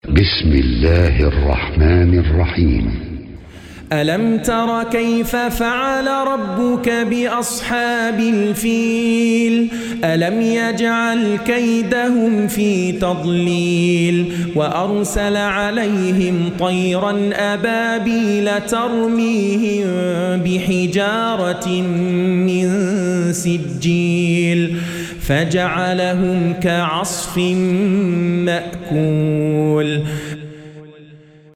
بسم الله الرحمن الرحيم. ألم تر كيف فعل ربك بأصحاب الفيل ألم يجعل كيدهم في تضليل وأرسل عليهم طيرا أبابيل ترميهم بحجارة من سجيل فجعلهم كعصف مأكول